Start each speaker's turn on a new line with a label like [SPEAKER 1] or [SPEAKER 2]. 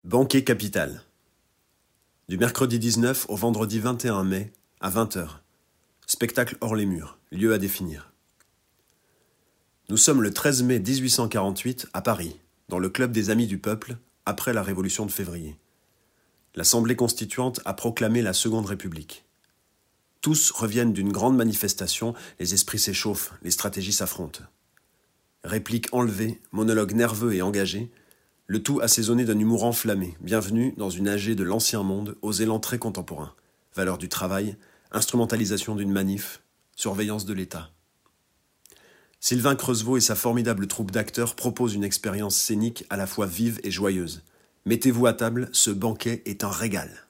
[SPEAKER 1] Banquet capital. Du mercredi 19 au vendredi 21 mai, à 20h. Spectacle hors les murs, lieu à définir. Nous sommes le 13 mai 1848 à Paris, dans le club des Amis du Peuple, après la Révolution de février. L'Assemblée constituante a proclamé la Seconde République. Tous reviennent d'une grande manifestation, les esprits s'échauffent, les stratégies s'affrontent. Répliques enlevées, monologues nerveux et engagés, le tout assaisonné d'un humour enflammé, bienvenue dans une AG de l'ancien monde aux élans très contemporains. Valeur du travail, instrumentalisation d'une manif, surveillance de l'État. Sylvain Creusevaux et sa formidable troupe d'acteurs proposent une expérience scénique à la fois vive et joyeuse. Mettez-vous à table, ce banquet est un régal.